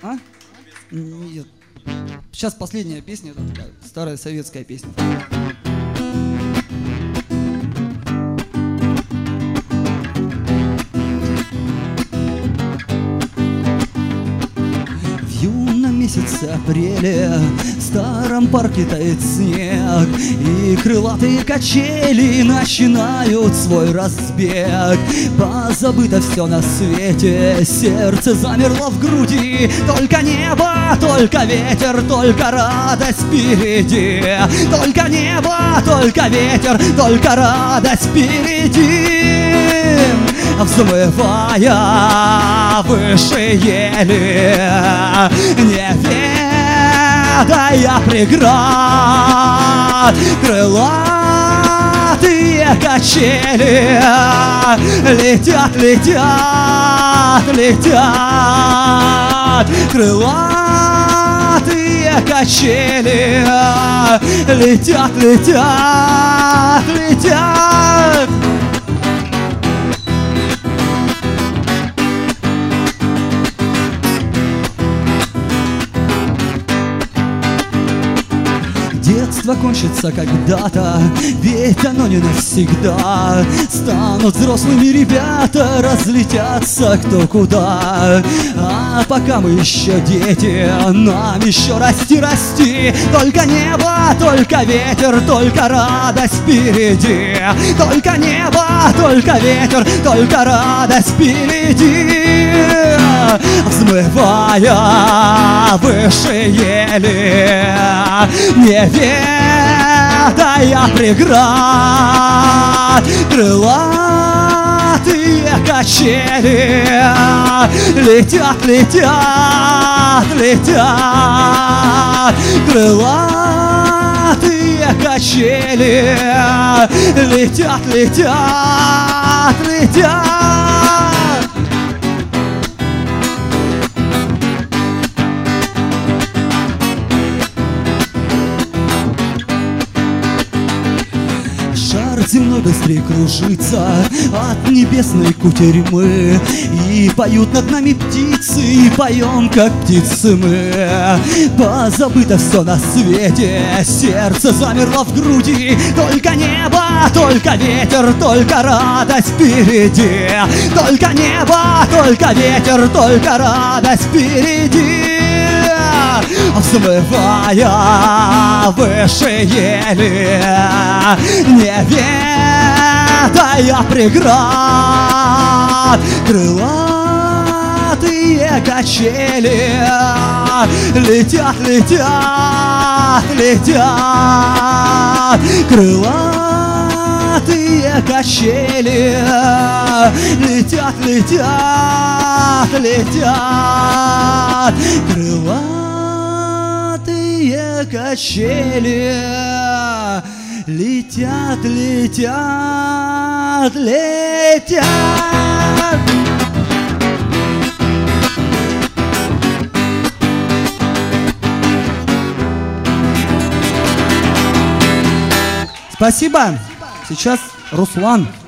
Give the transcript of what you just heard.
А? Нет. Сейчас последняя песня, это такая старая советская песня. В юном месяце апреля в старом парке тает снег, и крылатые качели начинают свой разбег. Позабыто все на свете, сердце замерло в груди. Только небо, только ветер, только радость впереди. Только небо, только ветер, только радость впереди. Взмывая выше ели, не ведая преград, крылатые качели летят, летят, летят. Крылатые качели летят, летят, летят. Детство кончится когда-то, ведь оно не навсегда. Станут взрослыми ребята, разлетятся кто куда. А пока мы еще дети, нам еще расти, расти. Только небо, только ветер, только радость впереди. Только небо, только ветер, только радость впереди. Взмывая выше ели, не ведая преград, крылатые качели летят, летят, летят. Крылатые качели летят, летят, летят. Земной быстрее кружится от небесной кутерьмы, и поют над нами птицы, и поем, как птицы мы. Позабыто все на свете, сердце замерло в груди. Только небо, только ветер, только радость впереди. Только небо, только ветер, только радость впереди. Взмывая выше ели, не ведая преград, крылатые качели летят, летят, летят. Крылатые качели летят, летят, летят. Крылатые качели летят, летят, летят. Спасибо. Сейчас Руслан.